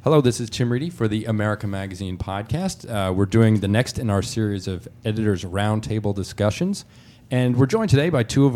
Hello, this is Tim Reedy for the America Magazine podcast. We're doing the next in our series of Editors Roundtable discussions. And we're joined today by two of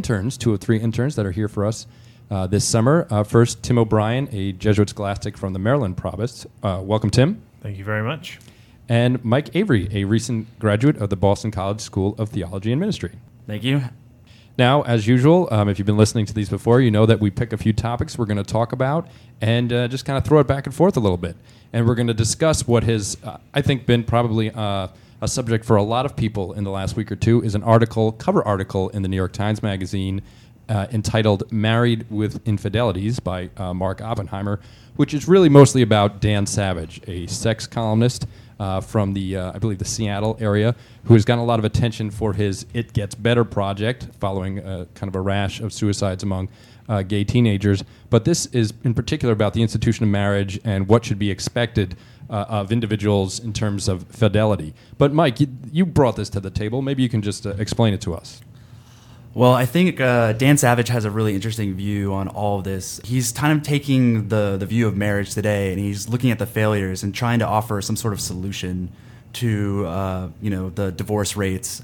three interns that are here for us this summer. First, Tim O'Brien, a Jesuit scholastic from the Maryland Provost. Welcome, Tim. Thank you very much. And Mike Avery, a recent graduate of the Boston College School of Theology and Ministry. Thank you. Now, as usual, if you've been listening to these before, you know that we pick a few topics we're going to talk about and just kind of throw it back and forth a little bit. And we're going to discuss what has, I think, been probably a subject for a lot of people in the last week or two, is an cover article in the New York Times Magazine entitled Married with Infidelities by Mark Oppenheimer, which is really mostly about Dan Savage, a sex columnist from the, I believe, the Seattle area, who has gotten a lot of attention for his It Gets Better project, following kind of a rash of suicides among gay teenagers. But this is in particular about the institution of marriage and what should be expected of individuals in terms of fidelity. But Mike, you brought this to the table. Maybe you can just explain it to us. Well, I think Dan Savage has a really interesting view on all of this. He's kind of taking the view of marriage today, and he's looking at the failures and trying to offer some sort of solution to the divorce rates.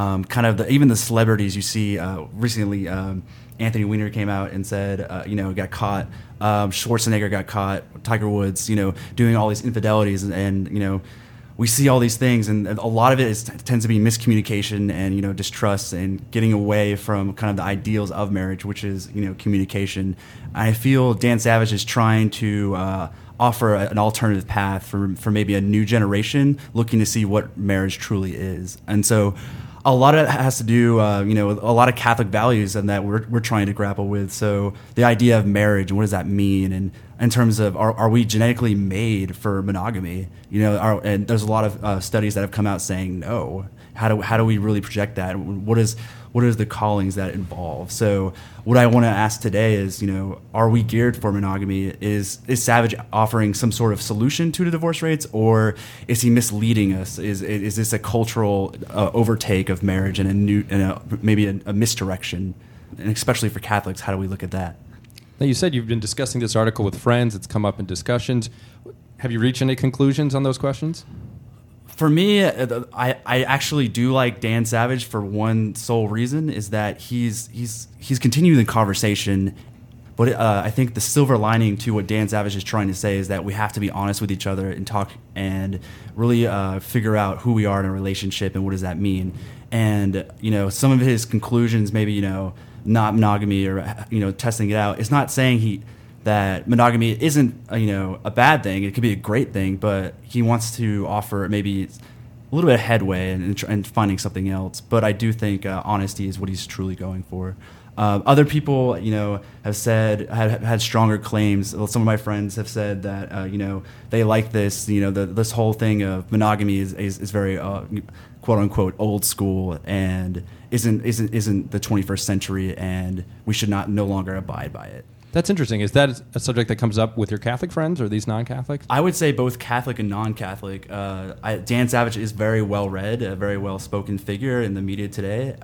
Even the celebrities you see recently. Anthony Weiner came out and said, got caught. Schwarzenegger got caught. Tiger Woods, doing all these infidelities, and we see all these things, and a lot of it tends to be miscommunication and distrust and getting away from kind of the ideals of marriage, which is communication. I feel Dan Savage is trying to offer an alternative path for maybe a new generation looking to see what marriage truly is, and so a lot of it has to do, with a lot of Catholic values and that we're trying to grapple with. So the idea of marriage and what does that mean, and in terms of are we genetically made for monogamy? And there's a lot of studies that have come out saying no. How do we really project that? What is the callings that involve? So what I want to ask today is, are we geared for monogamy? Is Savage offering some sort of solution to the divorce rates, or is he misleading us? Is this a cultural overtake of marriage and maybe a misdirection? And especially for Catholics, how do we look at that? Now, you said you've been discussing this article with friends. It's come up in discussions. Have you reached any conclusions on those questions? For me, I actually do like Dan Savage for one sole reason, is that he's continuing the conversation. But I think the silver lining to what Dan Savage is trying to say is that we have to be honest with each other and talk and really figure out who we are in a relationship and what does that mean. And some of his conclusions, maybe not monogamy or testing it out. It's not saying that monogamy isn't a bad thing. It could be a great thing, but he wants to offer maybe a little bit of headway and finding something else. But I do think honesty is what he's truly going for. Other people, have said had stronger claims. Some of my friends have said that they like this. This whole thing of monogamy is very quote unquote old school and isn't the 21st century, and we should no longer abide by it. That's interesting. Is that a subject that comes up with your Catholic friends, or these non-Catholics? I would say both Catholic and non-Catholic. Dan Savage is very well-read, a very well-spoken figure in the media today.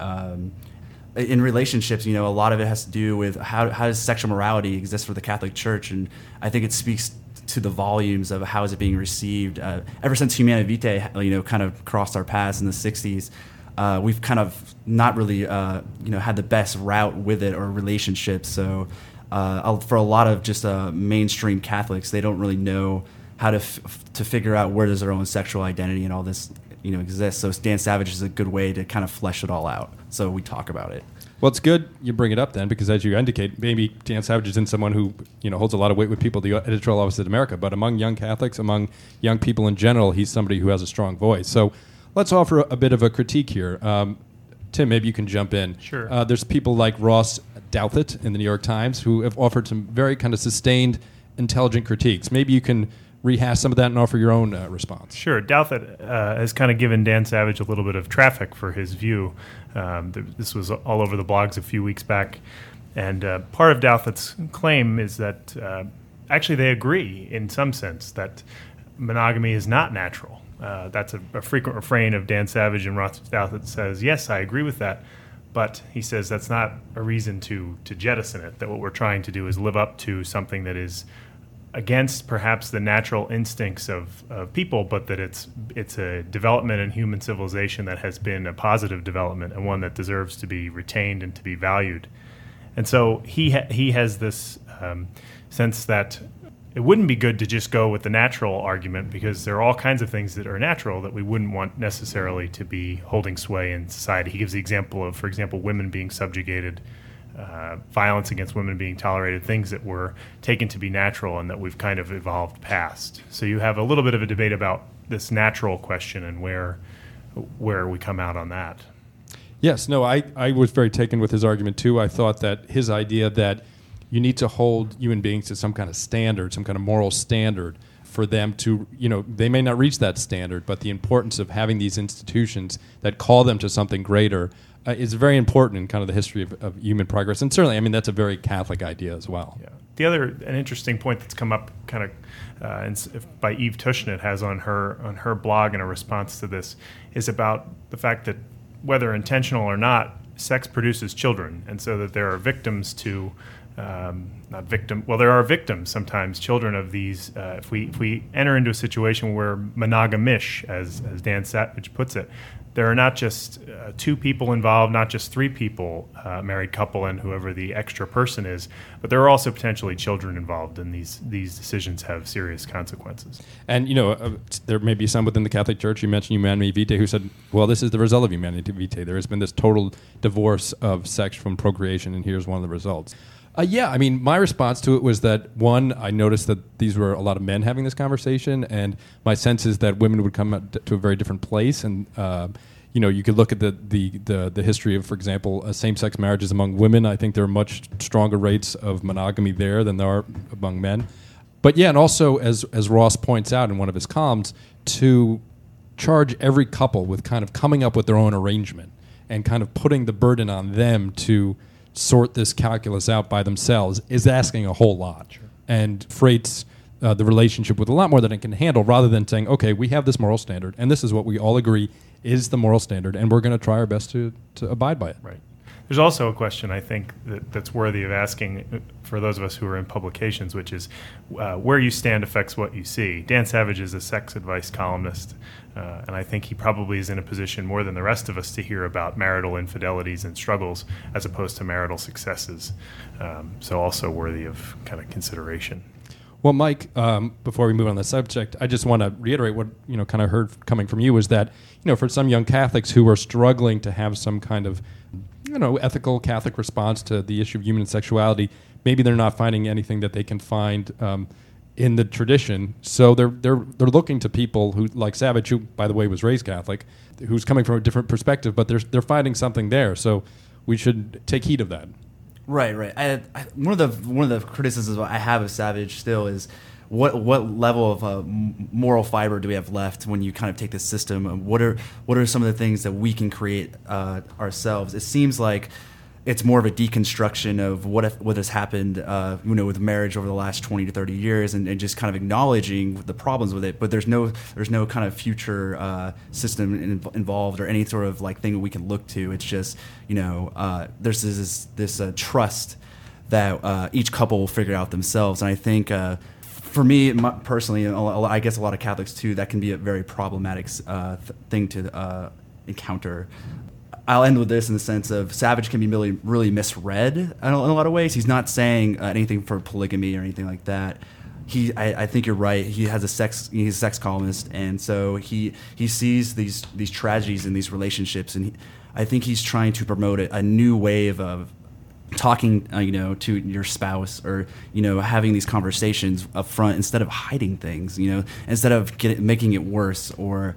In relationships, a lot of it has to do with how does sexual morality exist for the Catholic Church, and I think it speaks to the volumes of how is it being received. Ever since Humanae Vitae, kind of crossed our paths in the 60s, we've kind of not really, had the best route with it or relationships. So for a lot of just mainstream Catholics, they don't really know how to figure out where does their own sexual identity and all this exist. So Dan Savage is a good way to kind of flesh it all out. So we talk about it. Well, it's good you bring it up then, because as you indicate, maybe Dan Savage isn't someone who holds a lot of weight with people at the editorial office at America, but among young Catholics, among young people in general, he's somebody who has a strong voice. So let's offer a bit of a critique here. Tim, maybe you can jump in. Sure. There's people like Ross Douthat in the New York Times who have offered some very kind of sustained, intelligent critiques. Maybe you can rehash some of that and offer your own response. Sure. Douthat has kind of given Dan Savage a little bit of traffic for his view. This was all over the blogs a few weeks back. And part of Douthat's claim is that actually they agree in some sense that monogamy is not natural. That's a frequent refrain of Dan Savage, and Ross Douthat says, yes, I agree with that. But he says that's not a reason to jettison it, that what we're trying to do is live up to something that is against perhaps the natural instincts of people, but that it's a development in human civilization that has been a positive development and one that deserves to be retained and to be valued. And so he has this sense that it wouldn't be good to just go with the natural argument, because there are all kinds of things that are natural that we wouldn't want necessarily to be holding sway in society. He gives the example of, for example, women being subjugated, violence against women being tolerated, things that were taken to be natural and that we've kind of evolved past. So you have a little bit of a debate about this natural question and where we come out on that. Yes, no, I was very taken with his argument too. I thought that his idea that you need to hold human beings to some kind of standard, some kind of moral standard for them to, they may not reach that standard, but the importance of having these institutions that call them to something greater is very important in kind of the history of human progress. And certainly, that's a very Catholic idea as well. Yeah. An interesting point that's come up kind of by Eve Tushnet has on her blog in a response to this is about the fact that whether intentional or not, sex produces children, and so that there are victims to there are victims sometimes, children of these. If we enter into a situation where monogamish, as Dan Savage puts it, there are not just two people involved, not just three people, married couple and whoever the extra person is, but there are also potentially children involved, and these decisions have serious consequences. And there may be some within the Catholic Church. You mentioned Humanae Vitae, who said, well, this is the result of Humanae Vitae. There has been this total divorce of sex from procreation, and here's one of the results. My response to it was that, one, I noticed that these were a lot of men having this conversation, and my sense is that women would come to a very different place. And, you could look at the history of, for example, same-sex marriages among women. I think there are much stronger rates of monogamy there than there are among men. But, and also, as Ross points out in one of his columns, to charge every couple with kind of coming up with their own arrangement and kind of putting the burden on them to sort this calculus out by themselves is asking a whole lot. Sure. And freights the relationship with a lot more than it can handle, rather than saying, okay, we have this moral standard, and this is what we all agree is the moral standard, and we're going to try our best to abide by it. Right. There's also a question, I think, that's worthy of asking for those of us who are in publications, which is where you stand affects what you see. Dan Savage is a sex advice columnist, and I think he probably is in a position more than the rest of us to hear about marital infidelities and struggles as opposed to marital successes. So also worthy of kind of consideration. Well, Mike, before we move on the subject, I just want to reiterate what kind of heard coming from you is that for some young Catholics who are struggling to have some kind of ethical Catholic response to the issue of human sexuality, maybe they're not finding anything that they can find in the tradition. So they're looking to people who, like Savage, who by the way was raised Catholic, who's coming from a different perspective, but they're finding something there. So we should take heed of that. Right. One of the criticisms I have of Savage still is what level of moral fiber do we have left when you kind of take this system? What are some of the things that we can create ourselves? It seems like it's more of a deconstruction of what has happened, with marriage over the last 20 to 30 years, and just kind of acknowledging the problems with it. But there's no kind of future system involved or any sort of like thing that we can look to. It's just there's this trust that each couple will figure out themselves, and I think. For me personally, and I guess a lot of Catholics too, that can be a very problematic thing to encounter. I'll end with this in the sense of Savage can be really misread in a lot of ways. He's not saying anything for polygamy or anything like that. I think you're right. He's a sex columnist, and so he sees these tragedies in these relationships, and I think he's trying to promote a new wave of talking to your spouse, or having these conversations up front instead of hiding things, instead of making it worse,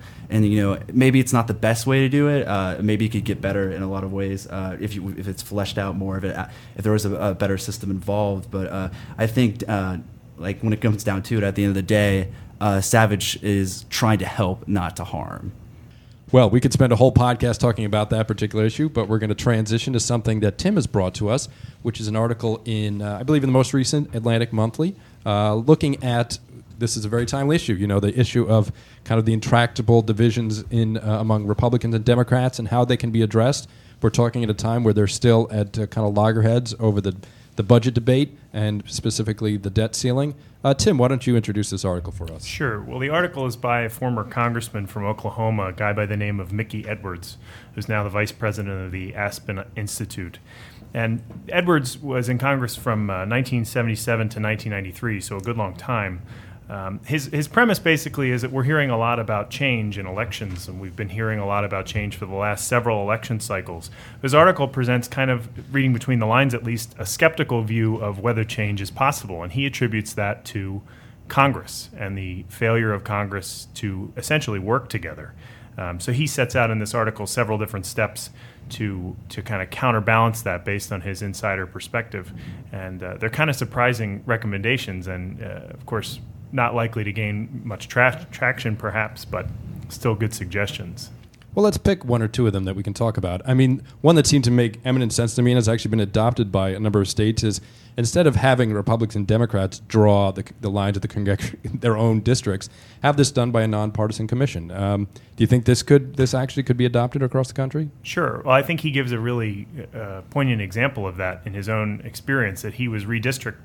maybe it's not the best way to do it. Maybe it could get better in a lot of ways if it's fleshed out more, if there was a better system involved. But I think when it comes down to it, at the end of the day, Savage is trying to help, not to harm. Well, we could spend a whole podcast talking about that particular issue, but we're going to transition to something that Tim has brought to us, which is an article in, I believe, in the most recent Atlantic Monthly, looking at, this is a very timely issue, the issue of kind of the intractable divisions in among Republicans and Democrats and how they can be addressed. We're talking at a time where they're still at kind of loggerheads over the the budget debate and specifically the debt ceiling. Tim, why don't you introduce this article for us? Sure. Well, the article is by a former congressman from Oklahoma, a guy by the name of Mickey Edwards, who's now the vice president of the Aspen Institute. And Edwards was in Congress from 1977 to 1993, so a good long time. His premise basically is that we're hearing a lot about change in elections, and we've been hearing a lot about change for the last several election cycles. His article presents, kind of reading between the lines at least, a skeptical view of whether change is possible, and he attributes that to Congress and the failure of Congress to essentially work together. So he sets out in this article several different steps to kind of counterbalance that based on his insider perspective. And they're kind of surprising recommendations and, of course, not likely to gain much traction perhaps, but still good suggestions. Well, let's pick one or two of them that we can talk about. I mean, one that seemed to make eminent sense to me and has actually been adopted by a number of states is instead of having Republicans and Democrats draw the lines of their own districts, have this done by a nonpartisan commission. Do you think this actually could be adopted across the country? Sure. Well, I think he gives a really poignant example of that in his own experience, that he was redistricted,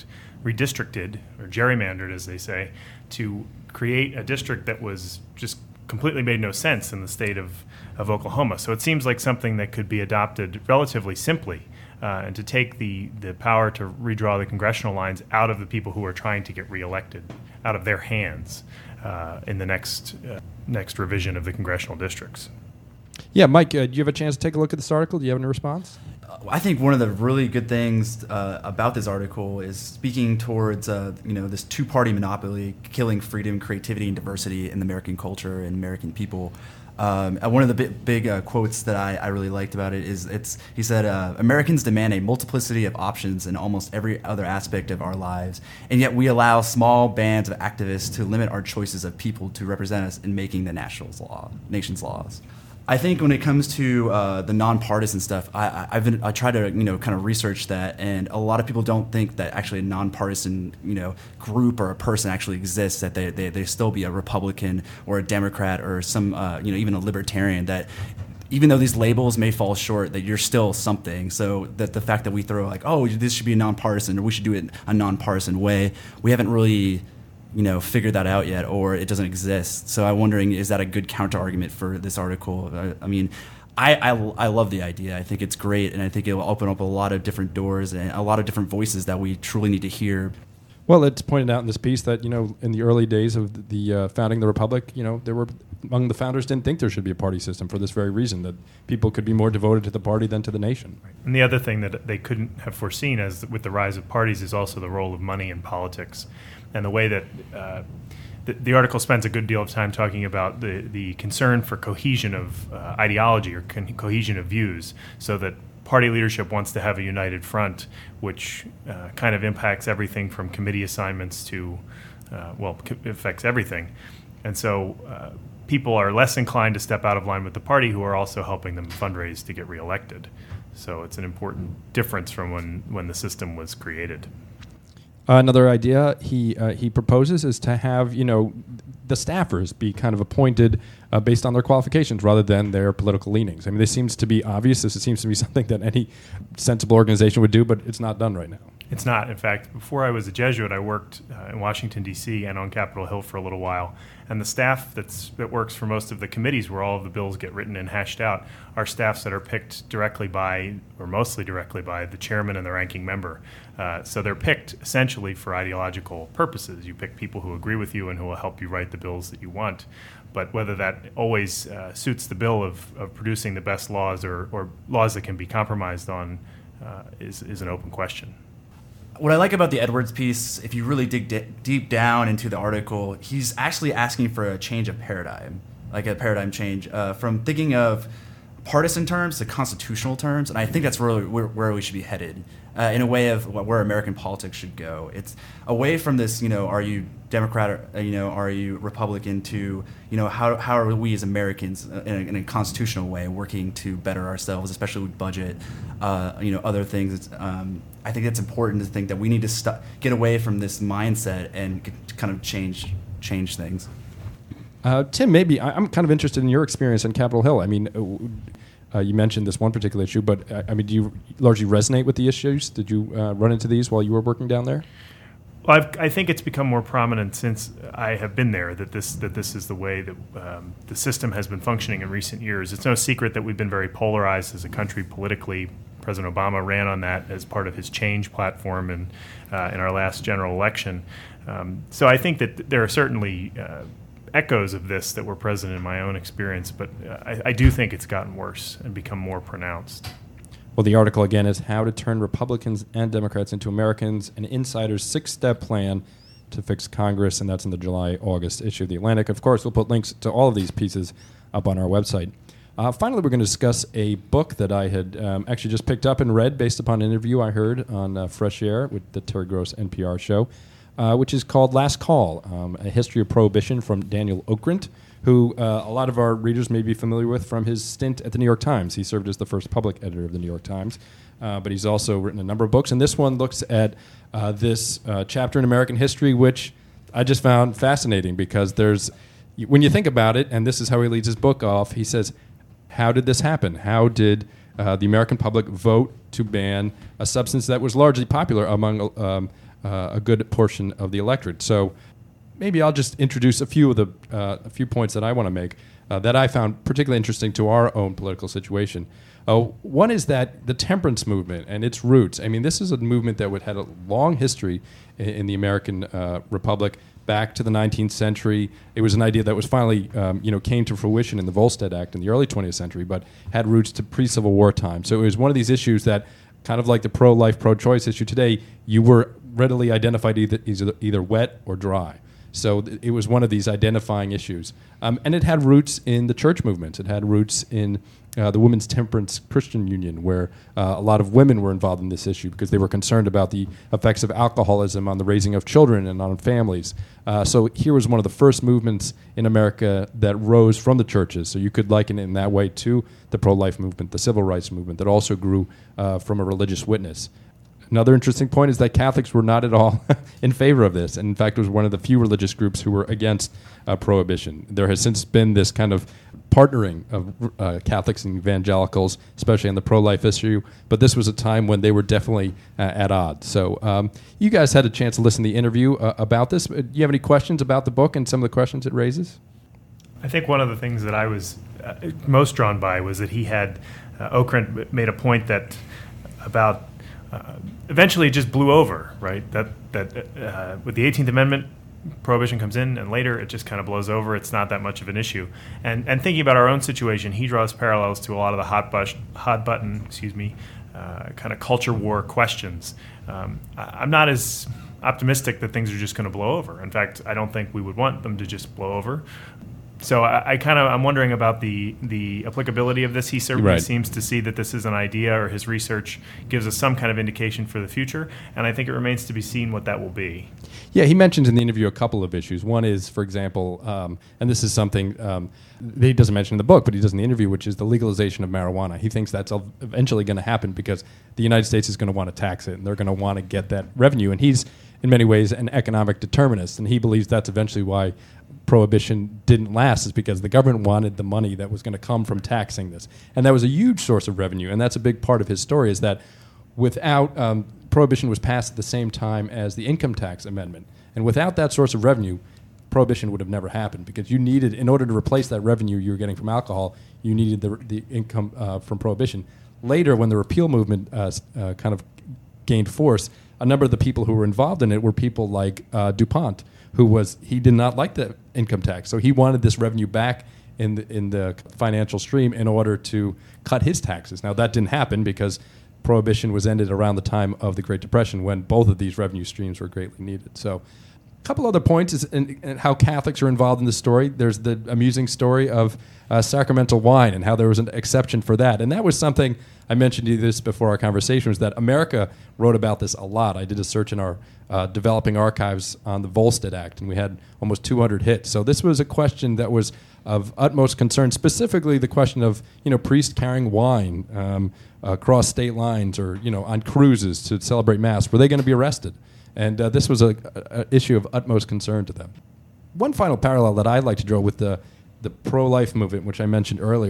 or gerrymandered, as they say, to create a district that was just completely made no sense in the state of Oklahoma. So it seems like something that could be adopted relatively simply, and to take the power to redraw the congressional lines out of the people who are trying to get reelected, out of their hands in the next revision of the congressional districts. Yeah, Mike, do you have a chance to take a look at this article? Do you have any response? I think one of the really good things about this article is speaking towards this two-party monopoly killing freedom, creativity, and diversity in the American culture and American people. One of the big quotes that I really liked about it is he said, Americans demand a multiplicity of options in almost every other aspect of our lives, and yet we allow small bands of activists to limit our choices of people to represent us in making the nation's laws. I think when it comes to the nonpartisan stuff, I try to kind of research that, and a lot of people don't think that actually a nonpartisan group or a person actually exists. That they still be a Republican or a Democrat or some even a libertarian. That even though these labels may fall short, that you're still something. So that the fact that we throw like, oh, this should be a nonpartisan or we should do it a nonpartisan way, we haven't really figured that out yet, or it doesn't exist. So I'm wondering, is that a good counter argument for this article? I mean, I love the idea. I think it's great, and I think it will open up a lot of different doors and a lot of different voices that we truly need to hear. Well, it's pointed out in this piece that, in the early days of the founding of the Republic, there were, among the founders didn't think there should be a party system for this very reason, that people could be more devoted to the party than to the nation. And the other thing that they couldn't have foreseen as with the rise of parties is also the role of money in politics. And the way that the article spends a good deal of time talking about the concern for cohesion of ideology or cohesion of views, so that party leadership wants to have a united front, which kind of impacts everything from committee assignments to, affects everything. And so people are less inclined to step out of line with the party, who are also helping them fundraise to get reelected. So it's an important difference from when the system was created. Another idea he proposes is to have the staffers be kind of appointed based on their qualifications rather than their political leanings. I mean, this seems to be obvious. This seems to be something that any sensible organization would do, but it's not done right now. It's not. In fact, before I was a Jesuit, I worked in Washington, D.C. and on Capitol Hill for a little while. And the staff that works for most of the committees where all of the bills get written and hashed out are staffs that are picked directly by, or mostly directly by, the chairman and the ranking member. So they're picked essentially for ideological purposes. You pick people who agree with you and who will help you write the bills that you want. But whether that always suits the bill of producing the best laws or laws that can be compromised on is an open question. What I like about the Edwards piece, if you really dig deep down into the article, he's actually asking for a change of paradigm, like a paradigm change from thinking of partisan terms to constitutional terms, and I think that's really where we should be headed in a way of where American politics should go. It's away from this, are you Democrat or, are you Republican, to, how are we as Americans in a constitutional way working to better ourselves, especially with budget, other things. I think it's important to think that we need to get away from this mindset and kind of change things. Tim, maybe I'm kind of interested in your experience on Capitol Hill. I mean, You mentioned this one particular issue, but I mean, do you largely resonate with the issues? Did you run into these while you were working down there? Well, I think it's become more prominent since I have been there that this is the way that the system has been functioning in recent years. It's no secret that we've been very polarized as a country politically. President Obama ran on that as part of his change platform in our last general election. So I think that there are certainly echoes of this that were present in my own experience, but I do think it's gotten worse and become more pronounced. Well, the article, again, is How to Turn Republicans and Democrats into Americans, an insider's 6-step plan to fix Congress, and that's in the July-August issue of The Atlantic. Of course, we'll put links to all of these pieces up on our website. Finally, we're going to discuss a book that I had actually just picked up and read based upon an interview I heard on Fresh Air with the Terry Gross NPR show, which is called Last Call, A History of Prohibition from Daniel Okrent, who a lot of our readers may be familiar with from his stint at the New York Times. He served as the first public editor of the New York Times, but he's also written a number of books, and this one looks at this chapter in American history, which I just found fascinating because when you think about it, and this is how he leads his book off, he says, how did this happen? How did the American public vote to ban a substance that was largely popular among a good portion of the electorate? So maybe I'll just introduce a few points that I want to make that I found particularly interesting to our own political situation. One is that the temperance movement and its roots. I mean, this is a movement that had a long history in the American Republic back to the 19th century. It was an idea that was finally, came to fruition in the Volstead Act in the early 20th century, but had roots to pre-Civil War time. So it was one of these issues that, kind of like the pro-life, pro-choice issue today, you were readily identified either wet or dry. So it was one of these identifying issues. And it had roots in the church movement. It had roots in the Women's Temperance Christian Union, where a lot of women were involved in this issue because they were concerned about the effects of alcoholism on the raising of children and on families. So here was one of the first movements in America that rose from the churches. So you could liken it in that way to the pro-life movement, the civil rights movement that also grew from a religious witness. Another interesting point is that Catholics were not at all in favor of this, and in fact, it was one of the few religious groups who were against prohibition. There has since been this kind of partnering of Catholics and evangelicals, especially on the pro-life issue, but this was a time when they were definitely at odds. So you guys had a chance to listen to the interview about this. Do you have any questions about the book and some of the questions it raises? I think one of the things that I was most drawn by was that he had, Okrent made a point that about eventually it just blew over, right? That with the 18th Amendment, prohibition comes in, and later it just kind of blows over. It's not that much of an issue. And thinking about our own situation, he draws parallels to a lot of the hot button, kind of culture war questions. I'm not as optimistic that things are just going to blow over. In fact, I don't think we would want them to just blow over. So I'm wondering about the applicability of this. He certainly seems to see that this is an idea, or his research gives us some kind of indication for the future, and I think it remains to be seen what that will be. Yeah, he mentions in the interview a couple of issues. One is, for example, and this is something that he doesn't mention in the book, but he does in the interview, which is the legalization of marijuana. He thinks that's eventually going to happen because the United States is going to want to tax it, and they're going to want to get that revenue. And he's, in many ways, an economic determinist, and he believes that's eventually why prohibition didn't last, is because the government wanted the money that was going to come from taxing this. And that was a huge source of revenue, and that's a big part of his story, is that without prohibition was passed at the same time as the income tax amendment. And without that source of revenue, prohibition would have never happened, because you needed, in order to replace that revenue you were getting from alcohol, you needed the income from prohibition. Later, when the repeal movement kind of gained force, a number of the people who were involved in it were people like DuPont, he did not like the income tax. So he wanted this revenue back in the financial stream in order to cut his taxes. Now, that didn't happen because prohibition was ended around the time of the Great Depression, when both of these revenue streams were greatly needed. So a couple other points is in how Catholics are involved in the story. There's the amusing story of sacramental wine and how there was an exception for that. And that was something, I mentioned to you this before our conversation, was that America wrote about this a lot. I did a search in our developing archives on the Volstead Act, and we had almost 200 hits. So this was a question that was of utmost concern, specifically the question of, priests carrying wine across state lines, or, on cruises to celebrate Mass. Were they going to be arrested? And this was an issue of utmost concern to them. One final parallel that I'd like to draw with the pro-life movement, which I mentioned earlier,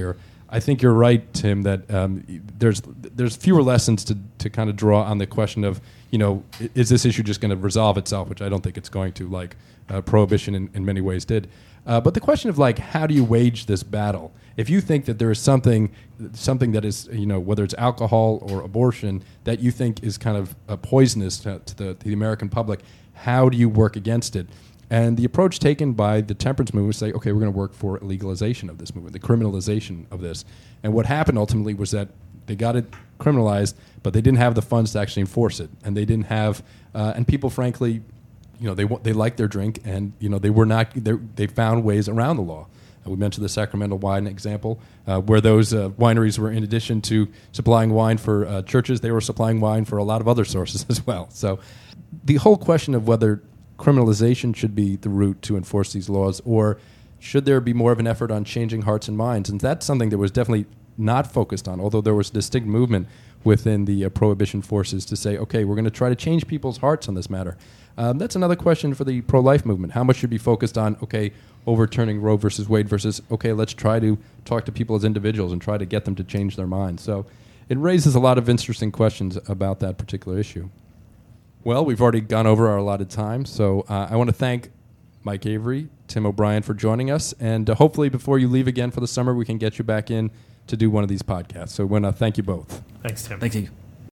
I think you're right, Tim, that there's fewer lessons to kind of draw on the question of, is this issue just going to resolve itself, which I don't think it's going to, like prohibition in many ways did. But the question of, like, how do you wage this battle? If you think that there is something that is, whether it's alcohol or abortion, that you think is kind of poisonous to the American public, how do you work against it? And the approach taken by the temperance movement was say, okay, we're going to work for legalization of this movement, the criminalization of this. And what happened ultimately was that they got it criminalized, but they didn't have the funds to actually enforce it, and they didn't have, and people, frankly, they liked their drink, and they found ways around the law. We mentioned the Sacramento wine example, where those wineries were, in addition to supplying wine for churches, they were supplying wine for a lot of other sources as well. So the whole question of whether criminalization should be the route to enforce these laws, or should there be more of an effort on changing hearts and minds? And that's something that was definitely not focused on, although there was a distinct movement within the prohibition forces to say, okay, we're going to try to change people's hearts on this matter. That's another question for the pro-life movement. How much should be focused on, okay, overturning Roe versus Wade versus, okay, let's try to talk to people as individuals and try to get them to change their minds. So it raises a lot of interesting questions about that particular issue. Well, we've already gone over our allotted time, so I want to thank Mike Avery, Tim O'Brien for joining us, and hopefully before you leave again for the summer, we can get you back in to do one of these podcasts. So I want to thank you both. Thanks, Tim. Thank you.